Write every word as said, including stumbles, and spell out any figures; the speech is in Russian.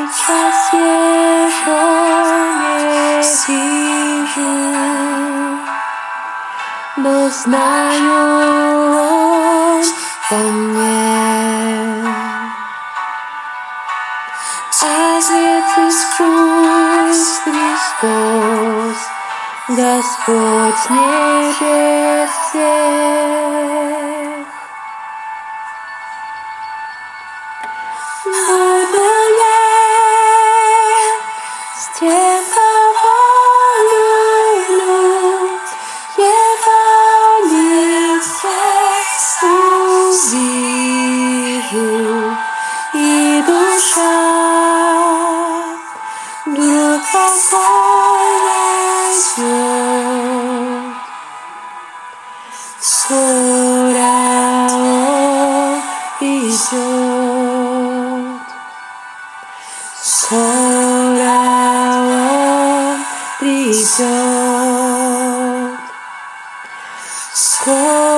сейчас его не вижу, но знаю, он во мне. Отец Иисус Христос, Господь небес всех. Буду я с тем, кого люблю, его лицо увижу, и душа вдруг покой найдет. Скоро он придет, скоро он придет, скоро